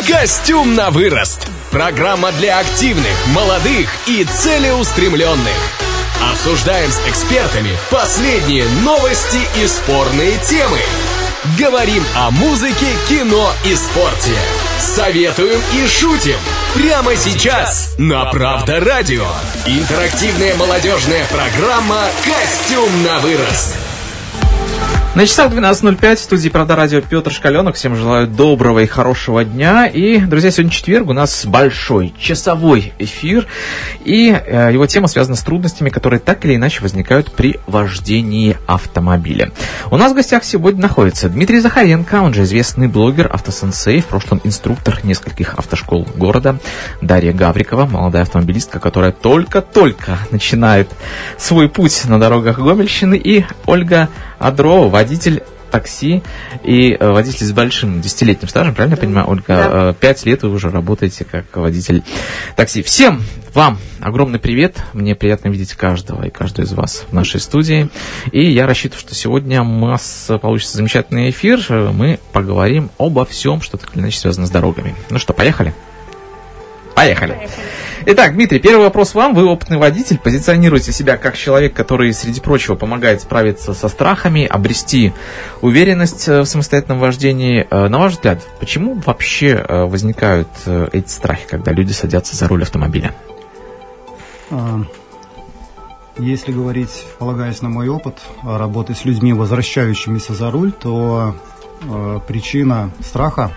Костюм на вырост. Программа для активных, молодых и целеустремленных. Обсуждаем с экспертами последние новости и спорные темы. Говорим о музыке, кино и спорте. Советуем и шутим. Прямо сейчас на Правда Радио. Интерактивная молодежная программа «Костюм на вырост». На часах 12:05 в студии Правда Радио Петр Шкаленок. Всем желаю доброго и хорошего дня. И, друзья, сегодня четверг, у нас большой часовой эфир. И его тема связана с трудностями, которые так или иначе возникают при вождении автомобиля. У нас в гостях сегодня находится Дмитрий Захаренко, он же известный блогер, автосенсей, в прошлом инструктор нескольких автошкол города. Дарья Гаврикова, молодая автомобилистка, которая только-только начинает свой путь на дорогах Гомельщины. И Ольга Адрова, водитель такси и водитель с большим 10-летним стажем, правильно я понимаю, Ольга? Да. 5 лет вы уже работаете как водитель такси. Всем вам огромный привет. Мне приятно видеть каждого и каждую из вас в нашей студии. И я рассчитываю, что сегодня у нас получится замечательный эфир. Мы поговорим обо всем, что так или иначе связано с дорогами. Ну что, поехали? Поехали. Итак, Дмитрий, первый вопрос вам. Вы опытный водитель, позиционируете себя как человек, который, среди прочего, помогает справиться со страхами, обрести уверенность в самостоятельном вождении. На ваш взгляд, почему вообще возникают эти страхи, когда люди садятся за руль автомобиля? Если говорить, полагаясь на мой опыт работы с людьми, возвращающимися за руль, то причина страха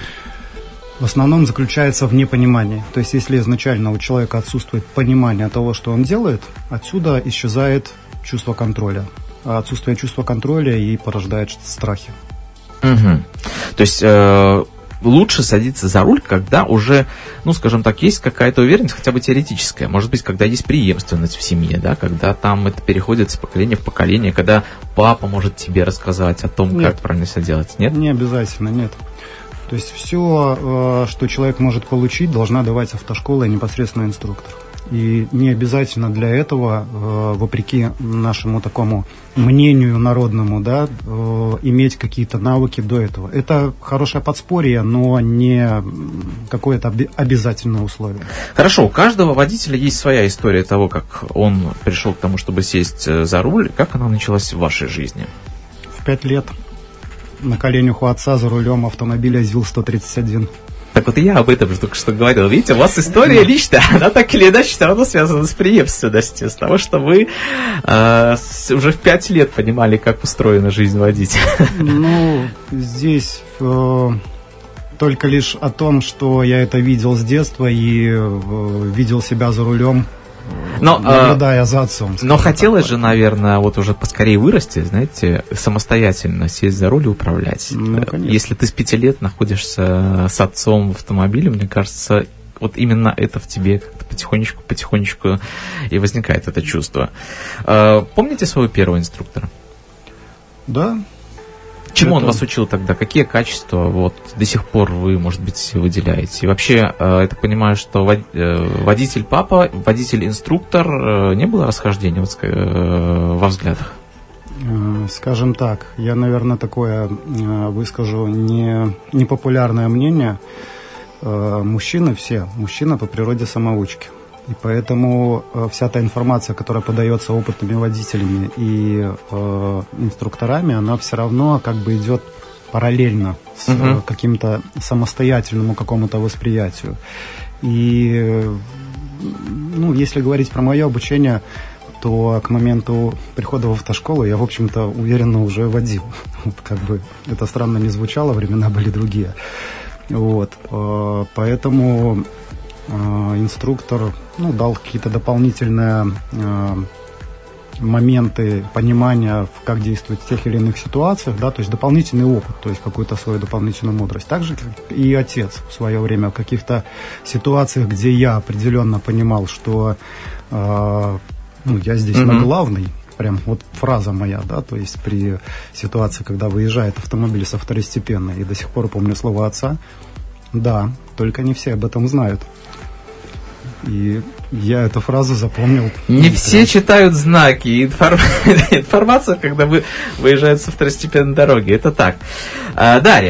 в основном заключается в непонимании. То есть, если изначально у человека отсутствует понимание того, что он делает, отсюда исчезает чувство контроля. А отсутствие чувства контроля и порождает страхи. Угу. То есть, лучше садиться за руль, когда уже, ну, скажем так, есть какая-то уверенность, хотя бы теоретическая. Может быть, когда есть преемственность в семье, да, когда там это переходит с поколения в поколение, когда папа может тебе рассказать о том, как правильно все делать. Нет? Не обязательно, нет. То есть все, что человек может получить, должна давать автошкола и непосредственно инструктор. И не обязательно для этого, вопреки нашему такому мнению народному, да, иметь какие-то навыки до этого. Это хорошее подспорье, но не какое-то обязательное условие. Хорошо, у каждого водителя есть своя история того, как он пришел к тому, чтобы сесть за руль. Как она началась в вашей жизни? В 5 лет. На коленях у отца за рулем автомобиля ЗИЛ-131. Так вот и я об этом же только что говорил. Видите, у вас история личная, она так или иначе все равно связана с преемственностью, с того, что вы уже в 5 лет понимали, как устроена жизнь водителя. Ну, здесь только лишь о том, что я это видел с детства и видел себя за рулем, наблюдая за отцом. Но хотелось же, наверное, вот уже поскорее вырасти, знаете, самостоятельно сесть за руль и управлять. Ну, если ты с 5 лет находишься с отцом в автомобиле, мне кажется, вот именно это в тебе как-то потихонечку и возникает это чувство. Помните своего первого инструктора? Да. Чему он вас учил тогда? Какие качества вот до сих пор вы, может быть, выделяете? И вообще, я так понимаю, что водитель папа, водитель-инструктор, не было расхождения во взглядах? Скажем так, я, наверное, такое выскажу непопулярное мнение. Мужчины по природе самоучки. И поэтому вся та информация, которая подается опытными водителями и инструкторами, она все равно как бы идет параллельно с каким-то самостоятельному какому-то восприятию. И, ну, если говорить про мое обучение, то к моменту прихода в автошколу я, в общем-то, уверенно уже водил. Вот, как бы это странно не звучало, времена были другие. Вот, поэтому инструктор, ну, дал какие-то дополнительные моменты понимания, как действовать в тех или иных ситуациях, да, то есть дополнительный опыт, то есть какую-то свою дополнительную мудрость. Также и отец в свое время в каких-то ситуациях, где я определенно понимал, что я здесь на главный, прям вот фраза моя, да, то есть при ситуации, когда выезжает автомобиль со второстепенной, и до сих пор помню слово отца, да, только не все об этом знают. И я эту фразу запомнил. Не все читают знаки. Информация, когда выезжают со второстепенной дороги. Это так. Дарья,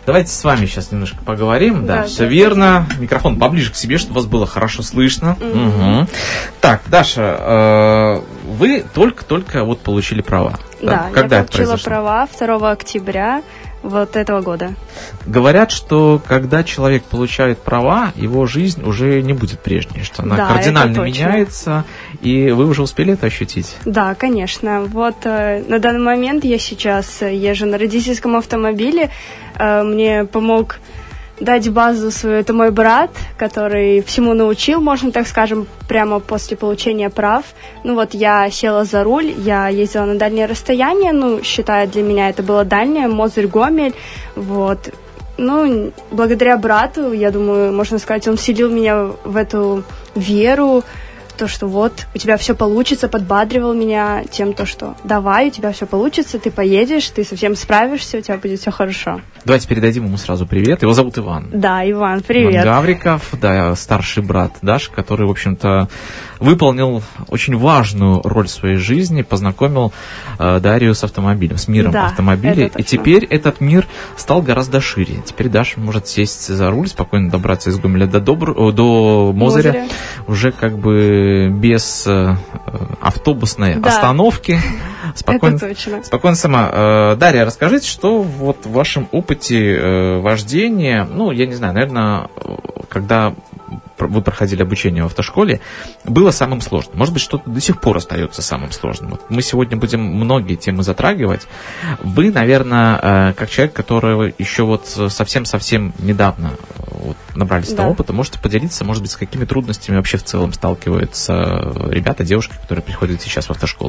Давайте с вами сейчас немножко поговорим. Да, все верно. Микрофон поближе к себе, чтобы вас было хорошо слышно. Угу. Так, Даша, вы только вот получили права. Да, когда я получила права 2 октября вот этого года. Говорят, что когда человек получает права, его жизнь уже не будет прежней, что она кардинально меняется, и вы уже успели это ощутить? Да, конечно. Вот на данный момент я сейчас езжу на родительском автомобиле. Мне помог дать базу свою, это мой брат, который всему научил, можно так скажем, прямо после получения прав. Ну вот я села за руль, я ездила на дальнее расстояние, считая для меня это было дальнее, Мозырь-Гомель, вот. Благодаря брату, я думаю, можно сказать, он вселил меня в эту веру, то, что вот, у тебя все получится, подбадривал меня тем, что давай, у тебя все получится, ты поедешь, ты совсем справишься, у тебя будет все хорошо. Давайте передадим ему сразу привет. Его зовут Иван. Да, Иван, привет. Иван Гавриков, да, старший брат Даши, который, в общем-то, выполнил очень важную роль в своей жизни, познакомил Дарью с автомобилем, с миром автомобилей. И теперь этот мир стал гораздо шире. Теперь Даша может сесть за руль, спокойно добраться из Гомеля до Мозыря, уже как бы без автобусной остановки. Спокойно сама. Дарья, расскажите, что вот в вашем опыте вождения, я не знаю, наверное, когда вы проходили обучение в автошколе, было самым сложным? Может быть, что-то до сих пор остается самым сложным? Вот мы сегодня будем многие темы затрагивать. Вы, наверное, как человек, который еще вот совсем-совсем недавно набрались этого опыта, можете поделиться, может быть, с какими трудностями вообще в целом сталкиваются ребята, девушки, которые приходят сейчас в автошколу?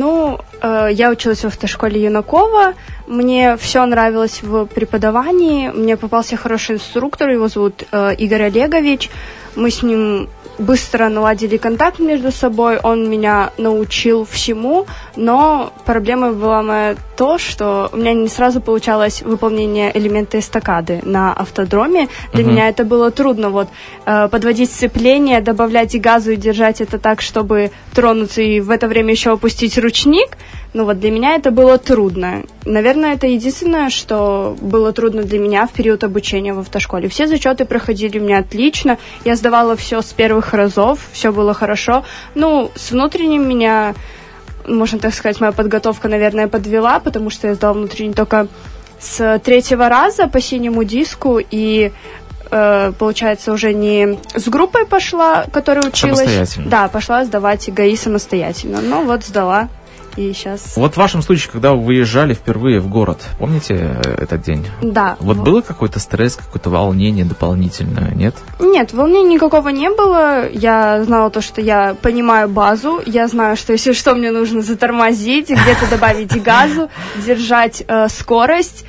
Я училась в автошколе Юнакова, мне все нравилось в преподавании, мне попался хороший инструктор, его зовут Игорь Олегович, мы с ним быстро наладили контакт между собой, он меня научил всему, но проблемой была моя то, что у меня не сразу получалось выполнение элемента эстакады на автодроме. Для меня это было трудно, подводить сцепление, добавлять газу и держать это так, чтобы тронуться и в это время еще опустить ручник. Для меня это было трудно. Наверное, это единственное, что было трудно для меня в период обучения в автошколе. Все зачеты проходили у меня отлично, я сдавала все с первых разов, все было хорошо. С внутренним меня, можно так сказать, моя подготовка, наверное, подвела, потому что я сдала внутренний только с 3-го раза по синему диску, и получается, уже не с группой пошла, которая училась. Самостоятельно. Да, пошла сдавать ГАИ самостоятельно. Сдала. И сейчас... Вот в вашем случае, когда вы выезжали впервые в город, помните этот день? Да. Было какой-то стресс, какое-то волнение дополнительное, нет? Нет, волнения никакого не было. Я знала то, что я понимаю базу. Я знаю, что если что, мне нужно затормозить, где-то добавить газу, держать скорость.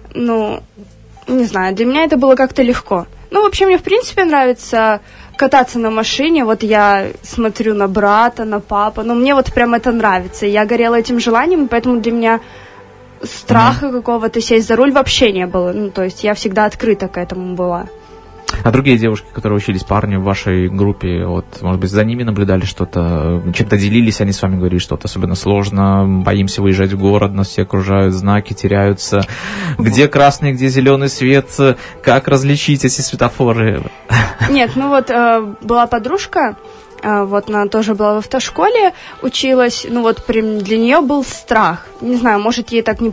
Не знаю, для меня это было как-то легко. Вообще, мне в принципе нравится кататься на машине. Я смотрю на брата, на папу. Мне прям это нравится. Я горела этим желанием, поэтому для меня страха какого-то сесть за руль вообще не было. То есть я всегда открыта к этому была. А другие девушки, которые учились, парни в вашей группе, может быть, за ними наблюдали что-то, чем-то делились, они с вами говорили, что-то особенно сложно, боимся выезжать в город, нас все окружают, знаки теряются, где красный, где зеленый свет, как различить эти светофоры? Нет, была подружка, она тоже была в автошколе, училась, для нее был страх. Не знаю, может, ей так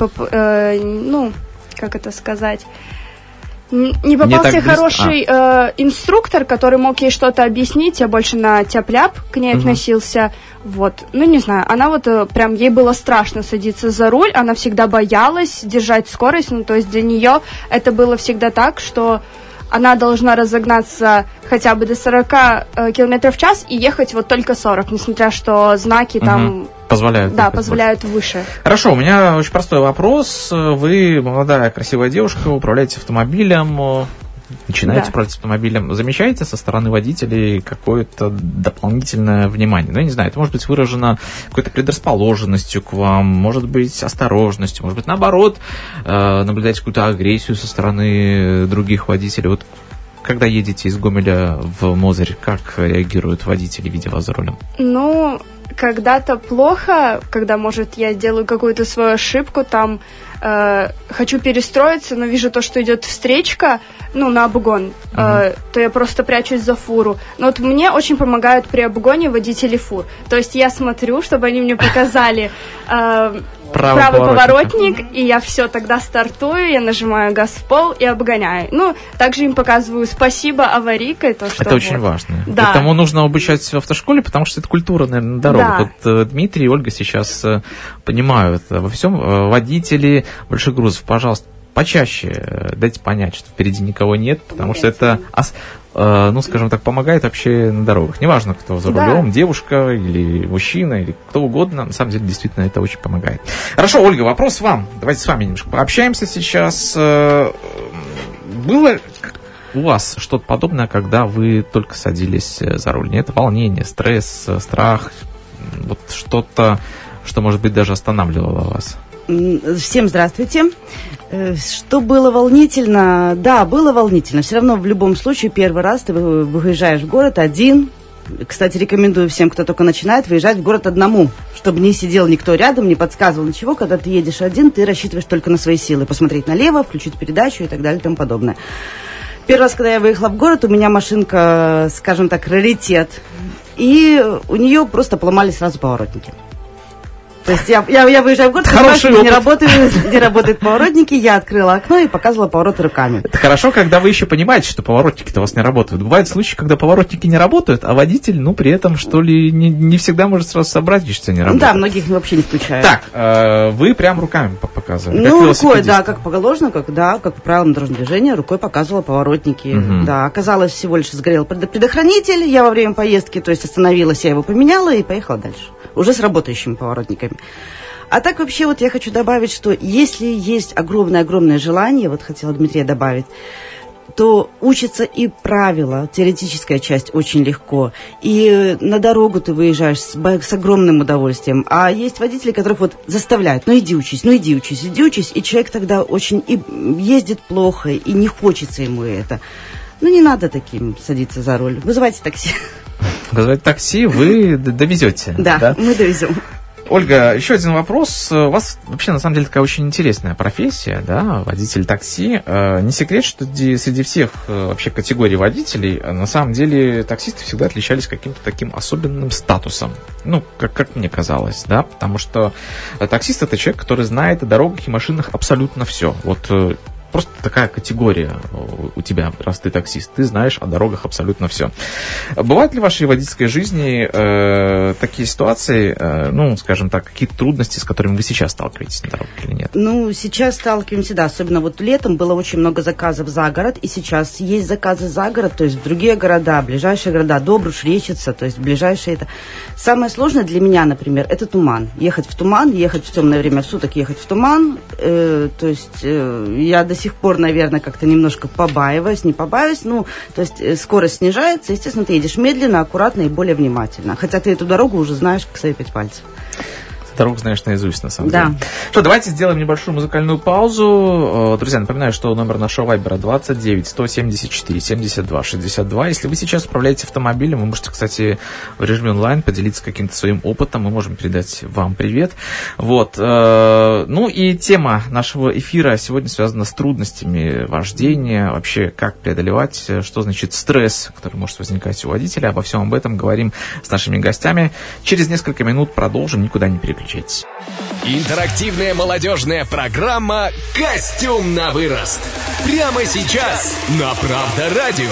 как это сказать... Не попался хороший инструктор, который мог ей что-то объяснить, я больше на тяп-ляп к ней относился. Не знаю, она прям ей было страшно садиться за руль, она всегда боялась держать скорость, то есть для нее это было всегда так, что она должна разогнаться хотя бы до 40 км в час и ехать только 40, несмотря что знаки там... Позволяют. Да, позволяют выше. Хорошо, у меня очень простой вопрос. Вы, молодая, красивая девушка, управляете автомобилем, начинаете управлять автомобилем. Замечаете со стороны водителей какое-то дополнительное внимание? Я не знаю, это может быть выражено какой-то предрасположенностью к вам, может быть, осторожностью, может быть, наоборот, наблюдаете какую-то агрессию со стороны других водителей. Когда едете из Гомеля в Мозырь, как реагируют водители, видя вас за рулем? когда-то плохо, когда, может, я делаю какую-то свою ошибку, там хочу перестроиться, но вижу то, что идет встречка, на обгон, то я просто прячусь за фуру. Но вот мне очень помогают при обгоне водители фур. То есть я смотрю, чтобы они мне показали правый поворотник, и я все, тогда стартую, я нажимаю газ в пол и обгоняю. Также им показываю спасибо аварийкой. Это очень важно. Да. Этому нужно обучать в автошколе, потому что это культура, наверное, на дорогах. Да. Вот Дмитрий и Ольга сейчас понимают во всем. Водители больших грузов, пожалуйста, почаще дайте понять, что впереди никого нет, потому что это, скажем так, помогает вообще на дорогах. Неважно, кто за рулем, девушка или мужчина, или кто угодно, на самом деле, действительно, это очень помогает. Хорошо, Ольга, вопрос вам. Давайте с вами немножко пообщаемся сейчас. Было у вас что-то подобное, когда вы только садились за руль? Нет, волнение, стресс, страх, вот что-то, что, может быть, даже останавливало вас? Всем здравствуйте. Что было волнительно? Да, было волнительно. Все равно в любом случае первый раз ты выезжаешь в город один. Кстати, рекомендую всем, кто только начинает, выезжать в город одному, чтобы не сидел никто рядом, не подсказывал ничего. Когда ты едешь один, ты рассчитываешь только на свои силы. Посмотреть налево, включить передачу и так далее и тому подобное. Первый раз, когда я выехала в город, у меня машинка, скажем так, раритет. И у нее просто поломались сразу поворотники. То есть я выезжаю в город, не работают поворотники, я открыла окно и показывала повороты руками. Это хорошо, когда вы еще понимаете, что поворотники-то у вас не работают. Бывают случаи, когда поворотники не работают, а водитель, при этом, что ли, не всегда может сразу сообразить, что не работает. Да, многих вообще не включают. Так, вы прям руками показывали? Рукой, да, как положено, как по правилам дорожного движения, рукой показывала поворотники. Угу. Да, оказалось, всего лишь сгорел предохранитель, я во время поездки, то есть остановилась, я его поменяла и поехала дальше. Уже с работающими поворотниками. А так вообще вот я хочу добавить, что если есть огромное желание, вот хотела Дмитрия добавить, то учатся и правила, теоретическая часть очень легко. И на дорогу ты выезжаешь с огромным удовольствием. А есть водители, которых вот заставляют, иди учись, и человек тогда очень и ездит плохо, и не хочется ему это. Не надо таким садиться за руль. Вызывайте такси. Вызывать такси вы довезете. Да, мы довезем. Ольга, еще один вопрос. У вас вообще, на самом деле, такая очень интересная профессия, да, водитель такси. Не секрет, что среди всех вообще категорий водителей, на самом деле, таксисты всегда отличались каким-то таким особенным статусом. Как мне казалось, да, потому что таксист — это человек, который знает о дорогах и машинах абсолютно все. Просто такая категория у тебя, раз ты таксист. Ты знаешь о дорогах абсолютно все. Бывают ли в вашей водительской жизни такие ситуации, скажем так, какие-то трудности, с которыми вы сейчас сталкиваетесь на дорогах или нет? Сейчас сталкиваемся, да. Особенно летом было очень много заказов за город. И сейчас есть заказы за город, то есть в другие города, ближайшие города, Добруш, Речица, то есть ближайшие это. Самое сложное для меня, например, это туман. Ехать в темное время суток, ехать в туман. То есть я до сих пор, наверное, как-то немножко не побаиваюсь, то есть скорость снижается, естественно, ты едешь медленно, аккуратно и более внимательно, хотя ты эту дорогу уже знаешь, как свои 5 пальцев. Дорогу знаешь наизусть, на самом деле. Что, давайте сделаем небольшую музыкальную паузу. Друзья, напоминаю, что номер нашего вайбера 29 174 72 62. Если вы сейчас управляете автомобилем, вы можете, кстати, в режиме онлайн поделиться каким-то своим опытом. Мы можем передать вам привет. И тема нашего эфира сегодня связана с трудностями вождения, вообще как преодолевать, что значит стресс, который может возникать у водителя. Обо всем об этом говорим с нашими гостями. Через несколько минут продолжим, никуда не переключайтесь. Интерактивная молодежная программа «Костюм на вырост». Прямо сейчас на Правда Радио.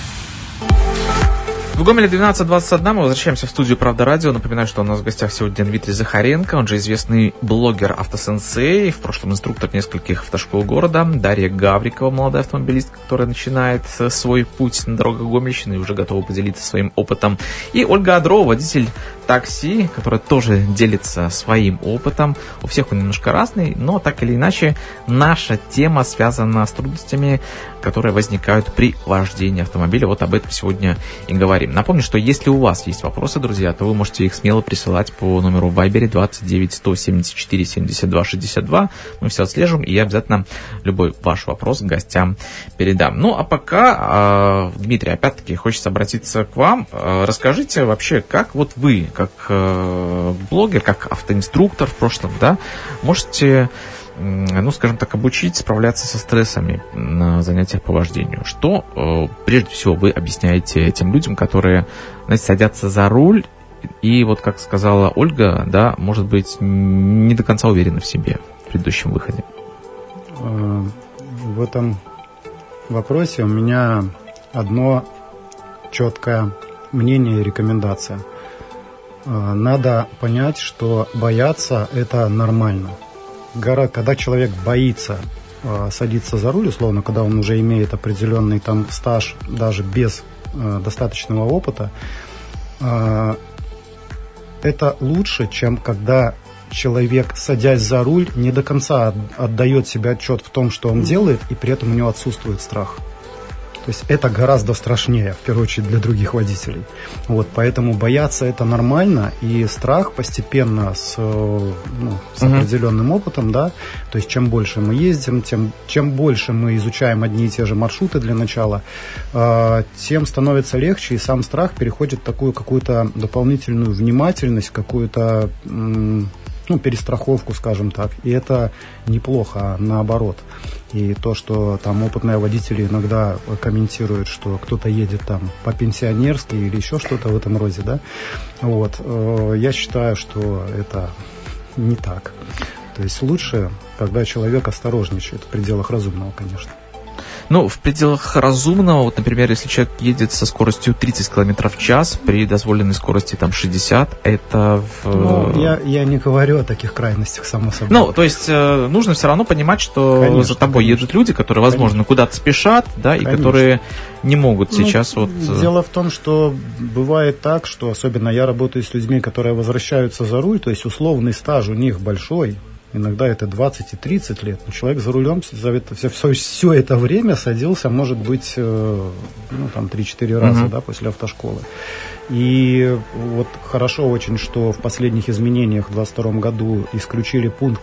В Гомеле 12:21 мы возвращаемся в студию «Правда Радио». Напоминаю, что у нас в гостях сегодня Дмитрий Захаренко, он же известный блогер «Автосенсей», в прошлом инструктор нескольких автошкол города, Дарья Гаврикова, молодая автомобилистка, которая начинает свой путь на дорогах Гомельщины и уже готова поделиться своим опытом, и Ольга Адрова, водитель такси, которая тоже делится своим опытом. У всех он немножко разный, но так или иначе наша тема связана с трудностями, которые возникают при вождении автомобиля. Вот об этом сегодня и говорим. поговорим. Напомню, что если у вас есть вопросы, друзья, то вы можете их смело присылать по номеру в Вайбере 29 174 72 62. Мы все отслеживаем, и я обязательно любой ваш вопрос гостям передам. Ну, а пока, Дмитрий, опять-таки, хочется обратиться к вам. Расскажите вообще, как вот вы, как блогер, как автоинструктор в прошлом, да, можете, ну, скажем так, обучить справляться со стрессами на занятиях по вождению. Что, прежде всего, вы объясняете тем людям, которые, знаете, садятся за руль и, вот как сказала Ольга, да, может быть, не до конца уверены в себе в предыдущем выходе? В этом вопросе у меня одно четкое мнение и рекомендация. Надо понять, что бояться – это нормально. Когда человек боится садиться за руль, условно, когда он уже имеет определенный там стаж, даже без достаточного опыта, это лучше, чем когда человек, садясь за руль, не до конца отдает себе отчет в том, что он делает, и при этом у него отсутствует страх. То есть это гораздо страшнее, в первую очередь, для других водителей. Вот, поэтому бояться это нормально, и страх постепенно с определенным опытом, да, то есть чем больше мы ездим, чем больше мы изучаем одни и те же маршруты для начала, тем становится легче, и сам страх переходит в такую какую-то дополнительную внимательность, какую-то перестраховку, скажем так. И это неплохо, а наоборот. И то, что там опытные водители иногда комментируют, что кто-то едет там по-пенсионерски или еще что-то в этом роде, да, вот, я считаю, что это не так. То есть лучше, когда человек осторожничает, в пределах разумного, конечно. Ну, в пределах разумного, вот, например, если человек едет со скоростью 30 км в час, при дозволенной скорости там 60, это... Я не говорю о таких крайностях, само собой. Ну, то есть нужно все равно понимать, что конечно, за тобой едут люди, которые, возможно, куда-то спешат, да, и которые не могут сейчас вот... Дело в том, что бывает так, что особенно я работаю с людьми, которые возвращаются за руль, то есть условный стаж у них большой, иногда это 20 и 30 лет. Но человек за рулем все это время садился, может быть, 3-4 раза, да, после автошколы. И вот хорошо очень, что в последних изменениях в 2022 году исключили пункт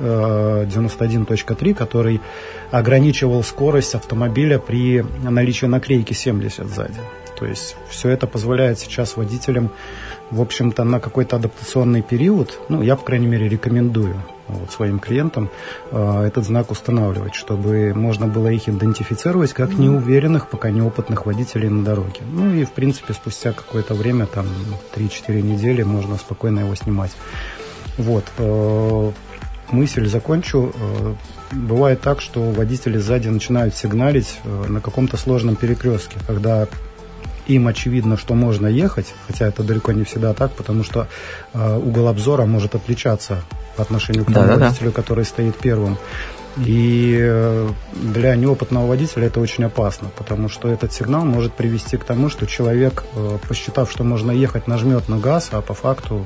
91.3, который ограничивал скорость автомобиля при наличии наклейки 70 сзади. То есть все это позволяет сейчас водителям, в общем-то, на какой-то адаптационный период, я, по крайней мере, рекомендую своим клиентам этот знак устанавливать, чтобы можно было их идентифицировать как неуверенных, пока неопытных водителей на дороге. Ну и, в принципе, спустя какое-то время, 3-4 недели, можно спокойно его снимать. Вот. Мысль закончу. Бывает так, что водители сзади начинают сигналить на каком-то сложном перекрестке, когда им очевидно, что можно ехать, хотя это далеко не всегда так, потому что угол обзора может отличаться по отношению к тому водителю, который стоит первым. И для неопытного водителя это очень опасно, потому что этот сигнал может привести к тому, что человек, посчитав, что можно ехать, нажмет на газ, а по факту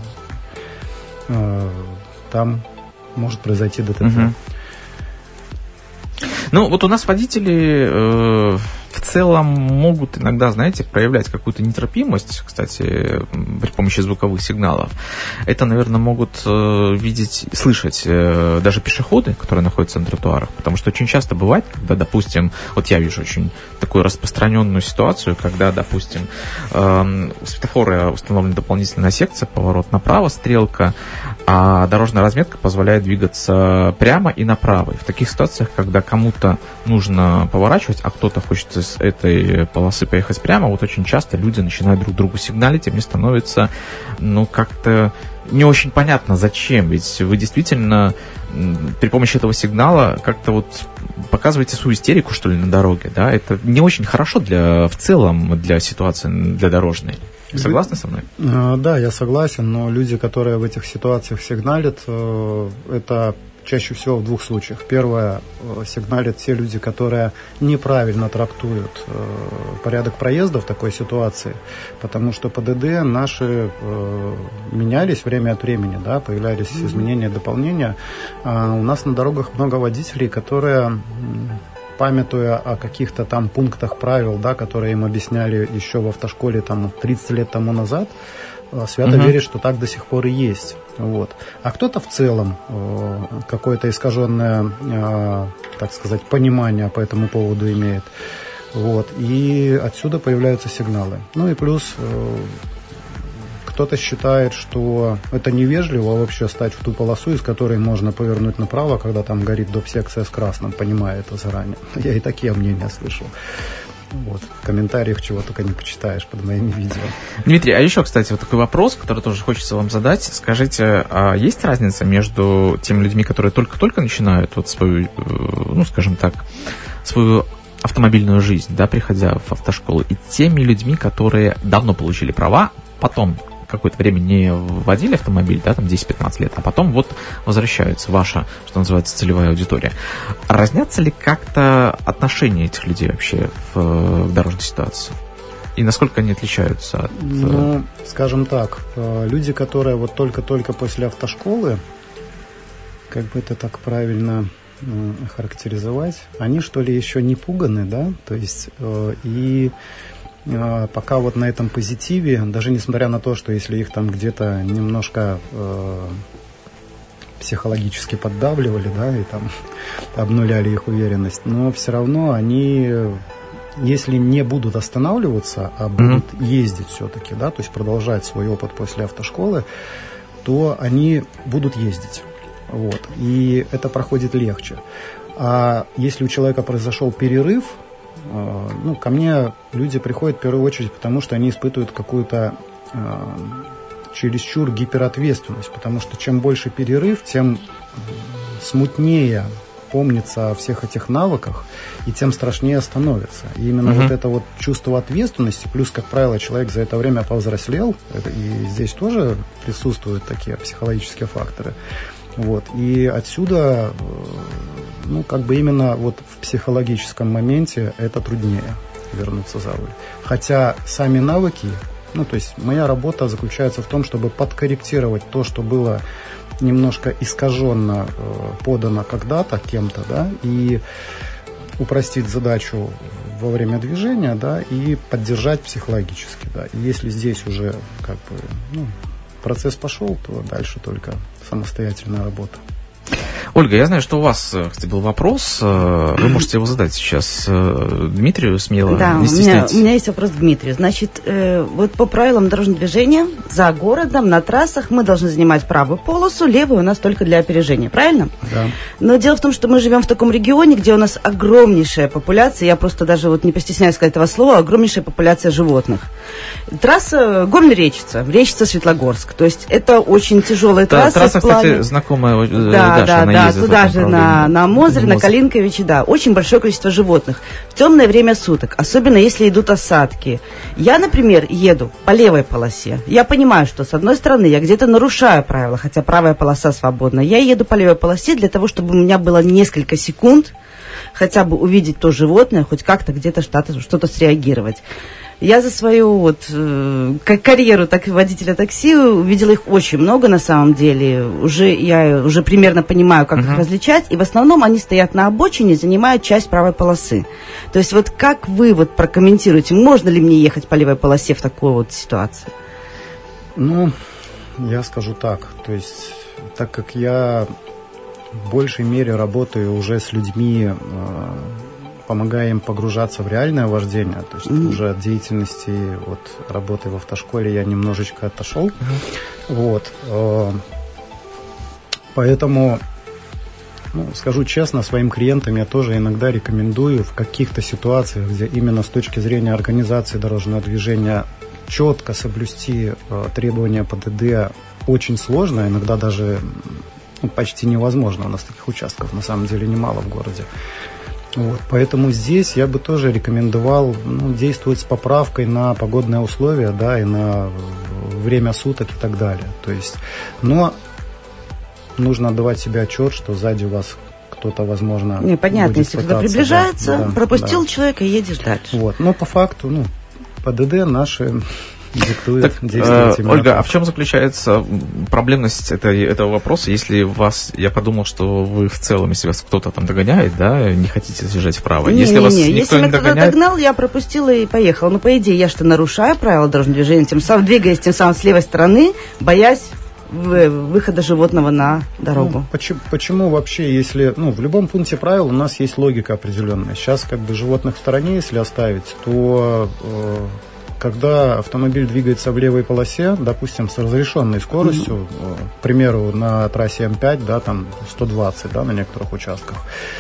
там может произойти ДТП. Ну, вот у нас водители в целом могут иногда, знаете, проявлять какую-то нетерпимость, кстати, при помощи звуковых сигналов. Это, наверное, могут видеть, слышать даже пешеходы, которые находятся на тротуарах, потому что очень часто бывает, когда, допустим, вот я вижу очень такую распространенную ситуацию, когда, допустим, у светофора установлена дополнительная секция, поворот направо, стрелка, а дорожная разметка позволяет двигаться прямо и направо. И в таких ситуациях, когда кому-то нужно поворачивать, а кто-то хочет с этой полосы поехать прямо, вот очень часто люди начинают друг другу сигналить, и мне становится, как-то не очень понятно, зачем. Ведь вы действительно при помощи этого сигнала как-то вот показываете свою истерику, что ли, на дороге, да? Это не очень хорошо в целом для ситуации, для дорожной. Вы согласны со мной? Да, я согласен, но люди, которые в этих ситуациях сигналят, это чаще всего в двух случаях. Первое, сигналят те люди, которые неправильно трактуют порядок проезда в такой ситуации, потому что ПДД наши менялись время от времени, да, появлялись изменения, дополнения. А у нас на дорогах много водителей, которые памятуя о каких-то там пунктах правил, да, которые им объясняли еще в автошколе там 30 лет тому назад, свято верит, что так до сих пор и есть. Вот. А кто-то в целом какое-то искаженное, так сказать, понимание по этому поводу имеет. Вот. И отсюда появляются сигналы. Ну и плюс кто-то считает, что это невежливо вообще стать в ту полосу, из которой можно повернуть направо, когда там горит доп-секция с красным, понимая это заранее. Я и такие мнения слышал. Вот. В комментариях чего только не почитаешь под моими видео. Дмитрий, а еще, кстати, вот такой вопрос, который тоже хочется вам задать. Скажите, а есть разница между теми людьми, которые только-только начинают вот свою, ну, скажем так, свою автомобильную жизнь, да, приходя в автошколу, и теми людьми, которые давно получили права, потом какое-то время не водили автомобиль, да, там 10-15 лет, а потом вот возвращаются, ваша, что называется, целевая аудитория. Разнятся ли как-то отношения этих людей вообще в дорожной ситуации? И насколько они отличаются от... Ну, скажем так, люди, которые вот только-только после автошколы, как бы это так правильно характеризовать, они, что ли, еще не пуганы, да, то есть и... Пока вот на этом позитиве, даже несмотря на то, что если их там где-то немножко психологически поддавливали, да, и там обнуляли их уверенность, но все равно они, если не будут останавливаться, а будут ездить все-таки, да, то есть продолжать свой опыт после автошколы, то они будут ездить. Вот, и это проходит легче. А если у человека произошел перерыв, ну, ко мне люди приходят в первую очередь, потому что они испытывают какую-то чересчур гиперответственность, потому что чем больше перерыв, тем смутнее помнится о всех этих навыках, и тем страшнее становится. И именно вот это вот чувство ответственности, плюс, как правило, человек за это время повзрослел, и здесь тоже присутствуют такие психологические факторы. Вот, и отсюда, ну, как бы именно вот в психологическом моменте это труднее вернуться за руль. Хотя сами навыки, ну, то есть моя работа заключается в том, чтобы подкорректировать то, что было немножко искаженно подано когда-то кем-то, да, и упростить задачу во время движения, да, и поддержать психологически, да. И если здесь уже как бы, ну, процесс пошел, то дальше только самостоятельная работа. Ольга, я знаю, что у вас, кстати, был вопрос. Вы можете его задать сейчас Дмитрию смело. Да, у меня есть вопрос к Дмитрию. Значит, вот по правилам дорожного движения за городом, на трассах мы должны занимать правую полосу, левую у нас только для опережения, правильно? Да. Но дело в том, что мы живем в таком регионе, где у нас огромнейшая популяция, я просто даже вот не постесняюсь сказать этого слова, огромнейшая популяция животных. Трасса Горно-Речица, Светлогорск. То есть это очень тяжелая трасса. Трасса, кстати, знакомая Да, туда же на Мозырь, на Калинковиче, да. Очень большое количество животных. В темное время суток, особенно если идут осадки. Я, например, еду по левой полосе. Я понимаю, что с одной стороны я где-то нарушаю правила, хотя правая полоса свободна. Я еду по левой полосе для того, чтобы у меня было несколько секунд хотя бы увидеть то животное, хоть как-то где-то что-то среагировать. Я за свою вот карьеру так водителя такси увидела их очень много на самом деле. Я уже примерно понимаю, как их различать. И в основном они стоят на обочине, занимают часть правой полосы. То есть вот как вы вот прокомментируете, можно ли мне ехать по левой полосе в такой вот ситуации? Ну, я скажу так. То есть так как я в большей мере работаю уже с людьми, помогая им погружаться в реальное вождение, то есть уже от деятельности вот, работы в автошколе я немножечко отошел. Вот. Поэтому, ну, скажу честно, своим клиентам я тоже иногда рекомендую в каких-то ситуациях, где именно с точки зрения организации дорожного движения четко соблюсти требования ПДД очень сложно, иногда даже почти невозможно. У нас таких участков на самом деле немало в городе. Вот, поэтому здесь я бы тоже рекомендовал действовать с поправкой на погодные условия, да, и на время суток и так далее. То есть, но нужно отдавать себе отчет, что сзади у вас кто-то, возможно, понятно, если кто-то приближается, да, пропустил человека и едешь дальше. Вот, но по факту, ПДД наши диктует действия. Ольга, а в чем заключается проблемность этого вопроса, если я подумал, что вы в целом, если вас кто-то там догоняет, да, не хотите съезжать вправо? Если меня кто-то догнал, я пропустила и поехала. Но, по идее, я что, нарушаю правила дорожного движения, тем самым двигаясь тем самым с левой стороны, боясь выхода животного на дорогу. Почему вообще, если, в любом пункте правил у нас есть логика определенная. Сейчас животных в стороне, если оставить, то когда автомобиль двигается в левой полосе, допустим, с разрешенной скоростью, к примеру, на трассе М5, да, там 120, да, на некоторых участках,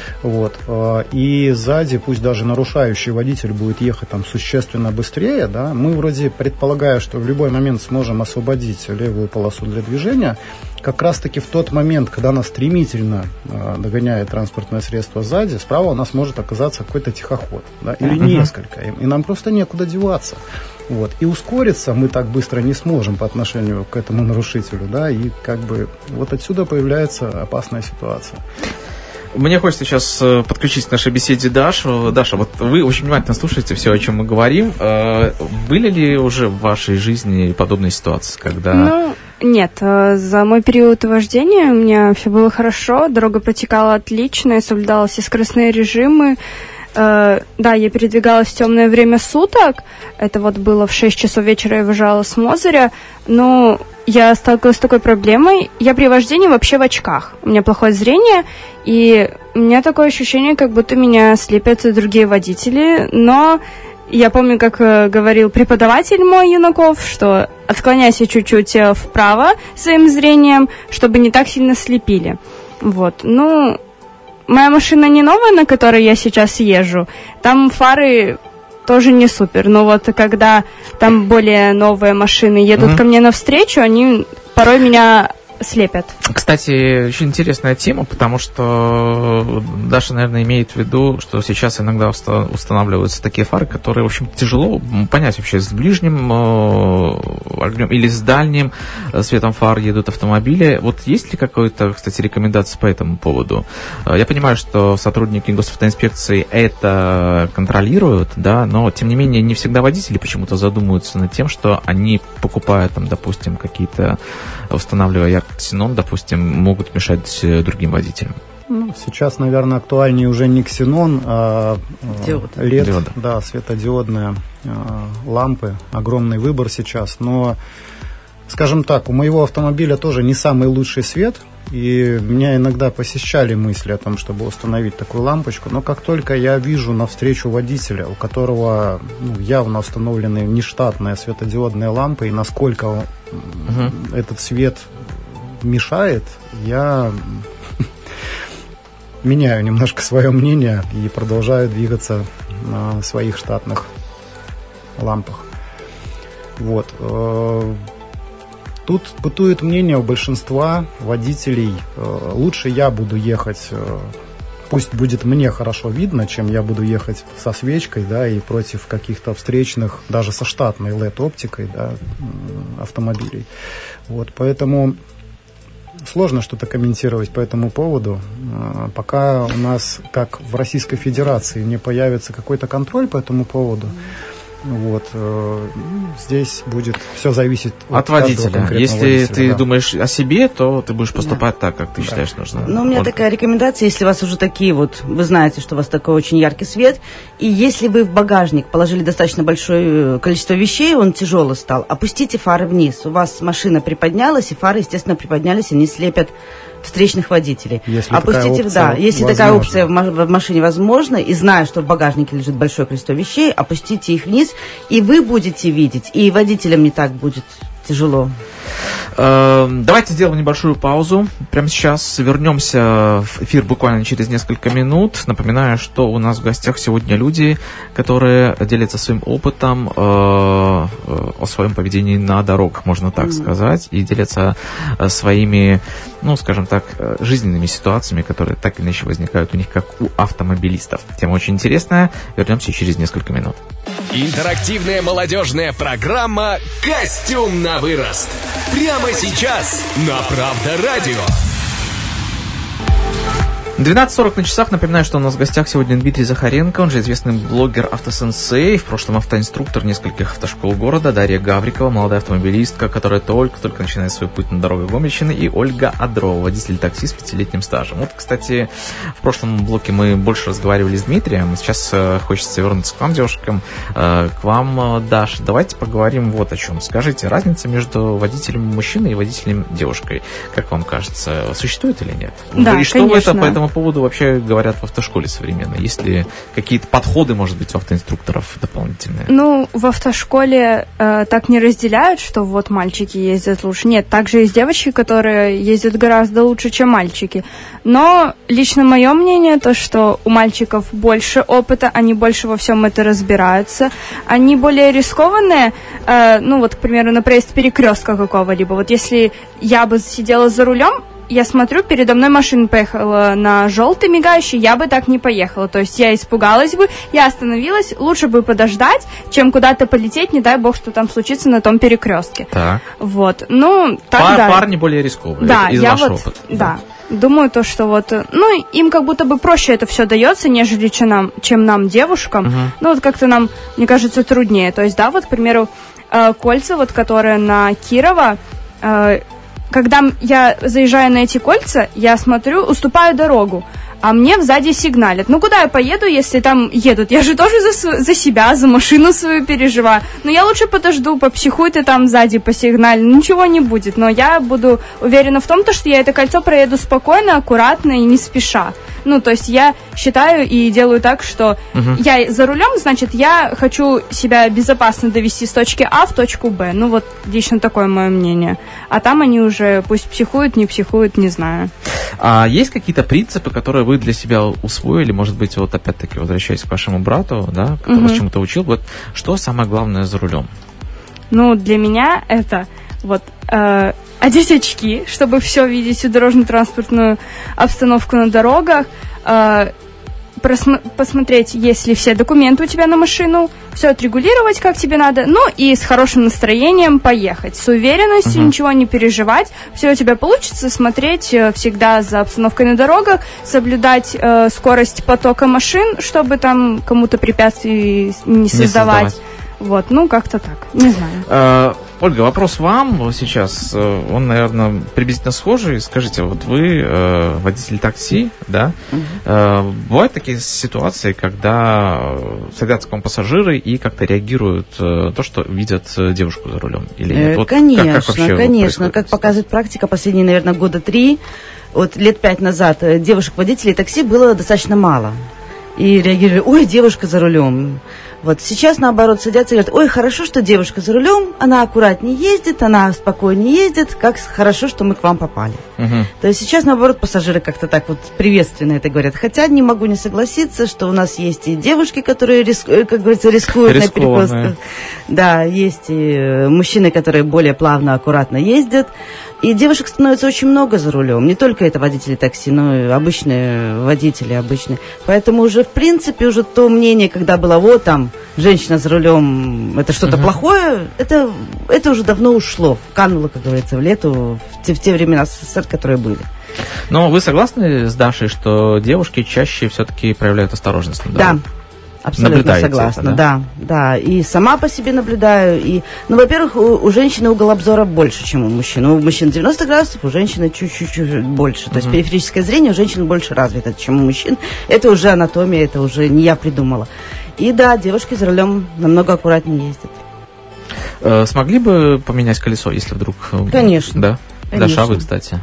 и сзади, пусть даже нарушающий водитель будет ехать там существенно быстрее, да, мы вроде предполагая, что в любой момент сможем освободить левую полосу для движения, как раз-таки в тот момент, когда нас стремительно догоняет транспортное средство сзади, справа у нас может оказаться какой-то тихоход, да, или несколько, и нам просто некуда деваться. И ускориться мы так быстро не сможем по отношению к этому нарушителю, да, и отсюда появляется опасная ситуация. Мне хочется сейчас подключить к нашей беседе Дашу. Даша, вот вы очень внимательно слушаете все, о чем мы говорим. Были ли уже в вашей жизни подобные ситуации, когда... Нет, за мой период вождения у меня все было хорошо, дорога протекала отлично, я соблюдала все скоростные режимы. Да, я передвигалась в темное время суток, это было в 6 часов вечера, я выезжала с Мозыря, но я сталкивалась с такой проблемой, я при вождении вообще в очках, у меня плохое зрение, и у меня такое ощущение, как будто меня слепят другие водители, но я помню, как говорил преподаватель мой Юнаков, что отклоняйся чуть-чуть вправо своим зрением, чтобы не так сильно слепили. Моя машина не новая, на которой я сейчас езжу, там фары тоже не супер, но когда там более новые машины едут ко мне навстречу, они порой меня слепят. Кстати, очень интересная тема, потому что Даша, наверное, имеет в виду, что сейчас иногда устанавливаются такие фары, которые, в общем, тяжело понять вообще, с ближним огнем или с дальним светом фар едут автомобили. Есть ли какая-то, кстати, рекомендация по этому поводу? Я понимаю, что сотрудники госавтоинспекции это контролируют, да, но, тем не менее, не всегда водители почему-то задумываются над тем, что они покупают, допустим, какие-то, устанавливая ксенон, допустим, могут мешать другим водителям. Сейчас, наверное, актуальнее уже не ксенон, а LED, да, светодиодные лампы. Огромный выбор сейчас, но, скажем так, у моего автомобиля тоже не самый лучший свет, и меня иногда посещали мысли о том, чтобы установить такую лампочку, но как только я вижу навстречу водителя, у которого явно установлены нештатные светодиодные лампы, и насколько этот свет мешает, я меняю немножко свое мнение и продолжаю двигаться на своих штатных лампах. Тут бытует мнение у большинства водителей: лучше я буду ехать, пусть будет мне хорошо видно, чем я буду ехать со свечкой, да, и против каких-то встречных, даже со штатной LED-оптикой, да, автомобилей. Поэтому сложно что-то комментировать по этому поводу. Пока у нас, как в Российской Федерации, не появится какой-то контроль по этому поводу, здесь будет все зависеть от водителя. Если ты думаешь о себе, то ты будешь поступать так, как ты считаешь нужно. Но у меня такая рекомендация: если у вас уже такие вы знаете, что у вас такой очень яркий свет, и если вы в багажник положили достаточно большое количество вещей, он тяжелый стал, опустите фары вниз. У вас машина приподнялась, и фары, естественно, приподнялись, они слепят встречных водителей. Если такая опция в машине возможна, и зная, что в багажнике лежит большое количество вещей, опустите их вниз, и вы будете видеть, и водителям не так будет тяжело. Давайте сделаем небольшую паузу. Прямо сейчас вернемся в эфир буквально через несколько минут. Напоминаю, что у нас в гостях сегодня люди, которые делятся своим опытом о своем поведении на дорогах, можно так сказать, и делятся своими, скажем так, жизненными ситуациями, которые так или иначе возникают у них, как у автомобилистов. Тема очень интересная. Вернемся через несколько минут. Интерактивная молодежная программа «Костюм на вырост». Прямо сейчас на Правда Радио. 12:40 на часах. Напоминаю, что у нас в гостях сегодня Дмитрий Захаренко, он же известный блогер автосенсей, в прошлом автоинструктор нескольких автошкол города, Дарья Гаврикова, молодая автомобилистка, которая только-только начинает свой путь на дорогах Гомельщины, и Ольга Адрова, водитель такси с 5-летним стажем. Вот, кстати, в прошлом блоке мы больше разговаривали с Дмитрием, сейчас хочется вернуться к вам, девушкам, к вам, Даша. Давайте поговорим вот о чем. Скажите, разница между водителем мужчиной и водителем девушкой, как вам кажется, существует или нет? Да, и что конечно. вы по этому поводу вообще говорят в автошколе современной? Есть ли какие-то подходы, может быть, у автоинструкторов дополнительные? Ну, в автошколе так не разделяют, что вот мальчики ездят лучше. Нет, также есть девочки, которые ездят гораздо лучше, чем мальчики. Но лично мое мнение, то, что у мальчиков больше опыта, они больше во всем это разбираются, они более рискованные, ну вот, к примеру, на проезд перекрестка какого-либо. Вот если я бы сидела за рулем, я смотрю, передо мной машина поехала на желтый мигающий, я бы так не поехала. То есть я испугалась бы, я остановилась, лучше бы подождать, чем куда-то полететь, не дай бог, что там случится на том перекрестке. Так. Вот, ну, так да. Парни более рисковые, да, из я вашего вот, опыта. Да. Думаю, то, что вот, ну, им как будто бы проще это все дается, нежели чем нам, девушкам. Ну, вот как-то нам, мне кажется, труднее. То есть, да, вот, к примеру, кольца, вот, которые на Кирова, когда я заезжаю на эти кольца, я смотрю, уступаю дорогу, а мне сзади сигналят. Ну, куда я поеду, если там едут? Я же тоже за себя, за машину свою переживаю. Но я лучше подожду, попсихуй ты там сзади по сигнале, ничего не будет. Но я буду уверена в том, что я это кольцо проеду спокойно, аккуратно и не спеша. Ну, то есть я считаю и делаю так, что я за рулем, значит, я хочу себя безопасно довести с точки А в точку Б. Ну, вот лично такое мое мнение. А там они уже пусть психуют, не знаю. А есть какие-то принципы, которые вы для себя усвоили, может быть, вот опять-таки возвращаясь к вашему брату, да, который вас чему-то учил, вот что самое главное за рулем? Ну, для меня это вот одеть очки, чтобы все видеть, всю дорожно-транспортную обстановку на дорогах, посмотреть, есть ли все документы у тебя на машину, все отрегулировать, как тебе надо, ну и с хорошим настроением поехать, с уверенностью, ничего не переживать, все у тебя получится, смотреть всегда за обстановкой на дорогах, соблюдать скорость потока машин, чтобы там кому-то препятствий не создавать. Вот, ну, как-то так, не знаю. Ольга, вопрос вам сейчас, он, наверное, приблизительно схожий. Скажите, вот вы водитель такси, да? Бывают такие ситуации, когда садятся к вам пассажиры и как-то реагируют то, что видят девушку за рулем? Или нет? Вот конечно. Как показывает практика, последние, наверное, года 3, вот лет 5 назад девушек-водителей такси было достаточно мало. И реагировали: ой, девушка за рулем. Вот сейчас, наоборот, садятся и говорят: ой, хорошо, что девушка за рулем, она аккуратнее ездит, она спокойнее ездит, как хорошо, что мы к вам попали. То есть сейчас, наоборот, пассажиры как-то так вот приветственно это говорят. Хотя не могу не согласиться, что у нас есть и девушки, которые, как говорится, рискуют на перекрестках. Да, есть и мужчины, которые более плавно, аккуратно ездят. И девушек становится очень много за рулем. Не только это водители такси, но и обычные водители обычные. Поэтому уже, в принципе, уже то мнение, когда было, вот там, женщина за рулем, это что-то плохое, это уже давно ушло. Кануло, как говорится, в лету, в те времена СССР, которые были. Но вы согласны с Дашей, что девушки чаще все-таки проявляют осторожность на дороге? Да. Абсолютно согласна, это, да. И сама по себе наблюдаю. Ну, во-первых, у женщины угол обзора больше, чем у мужчин. У мужчин 90 градусов, у женщины чуть-чуть больше. То есть периферическое зрение у женщин больше развито, чем у мужчин. Это уже анатомия, это уже не я придумала. И да, девушки за рулем намного аккуратнее ездят. Смогли бы поменять колесо, если вдруг... Конечно. Да? Конечно. Даша, вы, кстати?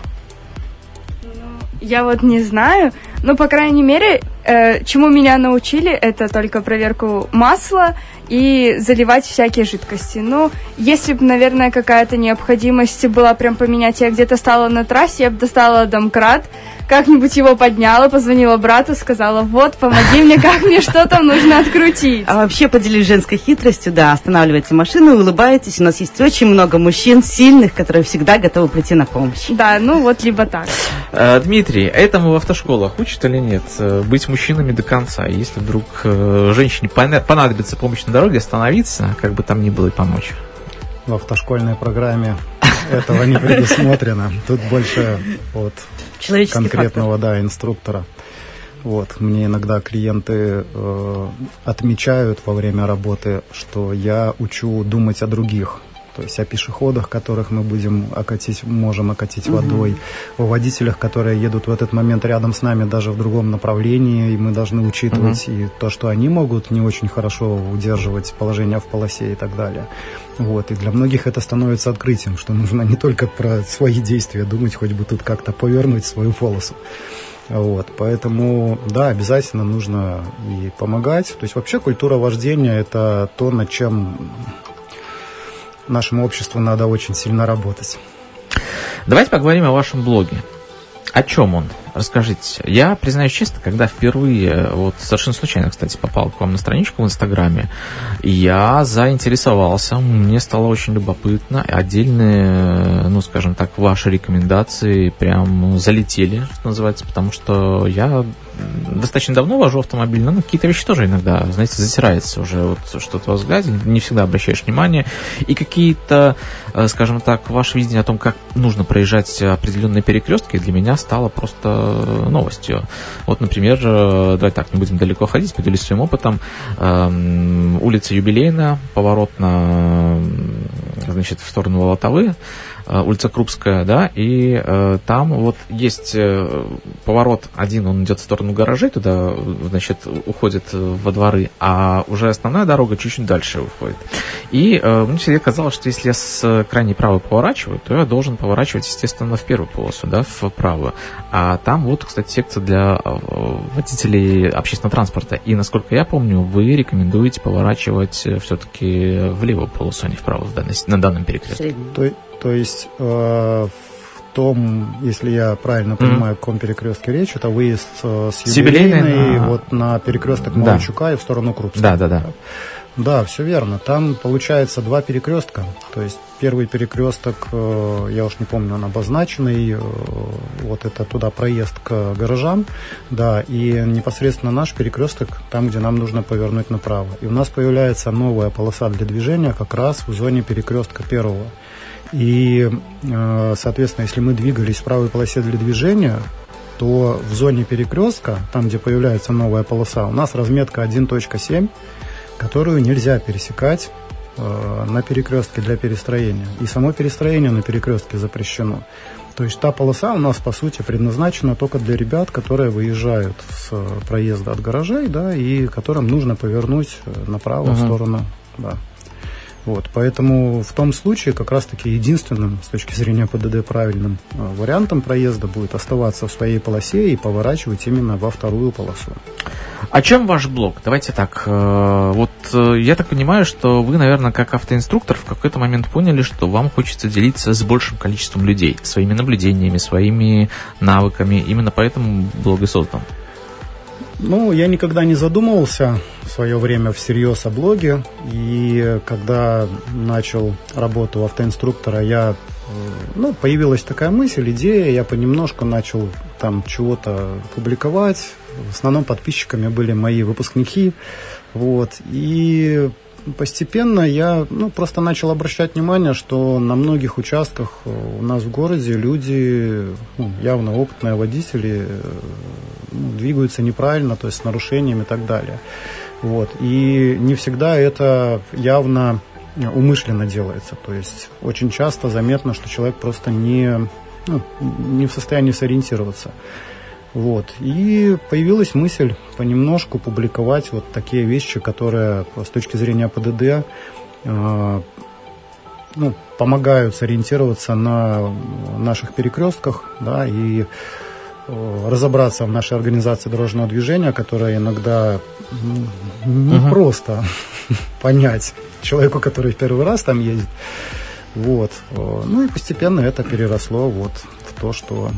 Я вот не знаю, но, по крайней мере, чему меня научили, это только проверку масла и заливать всякие жидкости. Ну, если бы, наверное, какая-то необходимость была прям поменять, я где-то стала на трассе, я бы достала домкрат, как-нибудь его подняла, позвонила брату, сказала: вот, помоги мне, как мне что там нужно открутить. А вообще, поделюсь женской хитростью, да, останавливаете машину, улыбаетесь, у нас есть очень много мужчин сильных, которые всегда готовы прийти на помощь. Да, ну вот либо так. Дмитрий, этому в автошколах учат или нет? Быть мужчинами до конца. Если вдруг женщине понадобится помощь на дороге, остановиться, как бы там ни было, и помочь. В автошкольной программе этого не предусмотрено. Тут больше от конкретного инструктора. Вот. Мне иногда клиенты отмечают во время работы, что я учу думать о других. То есть о пешеходах, которых мы можем окатить водой, о водителях, которые едут в этот момент рядом с нами даже в другом направлении, и мы должны учитывать и то, что они могут не очень хорошо удерживать положение в полосе и так далее. Вот. И для многих это становится открытием, что нужно не только про свои действия думать, хоть бы тут как-то повернуть свою полосу. Вот, поэтому, да, обязательно нужно и помогать. То есть вообще культура вождения – это то, над чем нашему обществу надо очень сильно работать. Давайте поговорим о вашем блоге. О чем он? Расскажите. Я, признаюсь честно, когда впервые, вот совершенно случайно, кстати, попал к вам на страничку в Инстаграме, я заинтересовался, мне стало очень любопытно. Отдельные, ну, скажем так, ваши рекомендации прям залетели, что называется, потому что я достаточно давно вожу автомобиль, но какие-то вещи тоже иногда, знаете, затирается уже вот что-то во взгляде, не всегда обращаешь внимание. И какие-то, скажем так, ваше видение о том, как нужно проезжать определенные перекрестки, для меня стало просто новостью. Вот, например, давай так, не будем далеко ходить, поделюсь своим опытом. Улица Юбилейная, поворот значит, в сторону Волотовы, улица Крупская, да, и там вот есть поворот один, он идет в сторону гаражей, туда, значит, уходит во дворы, а уже основная дорога чуть-чуть дальше уходит. И мне всегда казалось, что если я с крайней правой поворачиваю, то я должен поворачивать, естественно, в первую полосу, да, в правую. А там вот, кстати, секция для водителей общественного транспорта. И, насколько я помню, вы рекомендуете поворачивать все-таки в левую полосу, а не в правую на данном перекрестке. То есть в том, если я правильно понимаю, о каком перекрестке речь, это выезд с Юбилейной вот на перекресток Малычука и в сторону Крупской. Да. Да, все верно. Там получается два перекрестка. То есть первый перекресток, я уж не помню, он обозначенный, вот это туда проезд к гаражам, да, и непосредственно наш перекресток, там, где нам нужно повернуть направо. И у нас появляется новая полоса для движения как раз в зоне перекрестка первого. И, соответственно, если мы двигались в правой полосе для движения, то в зоне перекрестка, там, где появляется новая полоса, у нас разметка 1.7, которую нельзя пересекать на перекрестке для перестроения. И само перестроение на перекрестке запрещено. То есть та полоса у нас, по сути, предназначена только для ребят, которые выезжают с проезда от гаражей, да, и которым нужно повернуть направо в сторону, да. Вот, поэтому в том случае как раз-таки единственным, с точки зрения ПДД, правильным вариантом проезда будет оставаться в своей полосе и поворачивать именно во вторую полосу. О чем ваш блог? Давайте так. Вот я так понимаю, что вы, наверное, как автоинструктор в какой-то момент поняли, что вам хочется делиться с большим количеством людей своими наблюдениями, своими навыками. Именно поэтому блог и создан. Ну, я никогда не задумывался в свое время всерьез о блоге, и когда начал работу автоинструктора, появилась такая мысль, идея, я понемножку начал там чего-то публиковать, в основном подписчиками были мои выпускники, вот, и постепенно я просто начал обращать внимание, что на многих участках у нас в городе люди, явно опытные водители, двигаются неправильно, то есть с нарушениями и так далее. Вот. И не всегда это явно умышленно делается. То есть очень часто заметно, что человек просто не в состоянии сориентироваться. Вот. И появилась мысль понемножку публиковать вот такие вещи, которые с точки зрения ПДД помогают сориентироваться на наших перекрестках, да, и разобраться в нашей организации дорожного движения, которая иногда непросто понять человеку, который в первый раз там едет. Вот. Ну и постепенно это переросло вот в то, что...